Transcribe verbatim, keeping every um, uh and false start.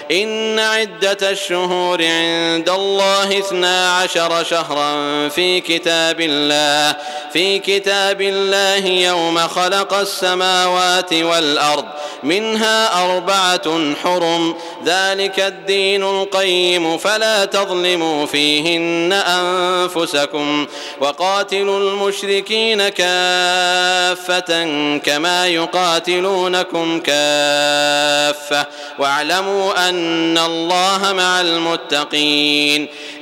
إن عدة الشهور عند الله اثنا عشر شهرا في كتاب الله في كتاب الله يوم خلق السماوات والأرض منها أربعة حرم ذلك الدين القيم فلا تظلموا فيهن أنفسكم وقاتلوا المشركين كافة كما يقاتلونكم كافة واعلموا أن الله مع المتقين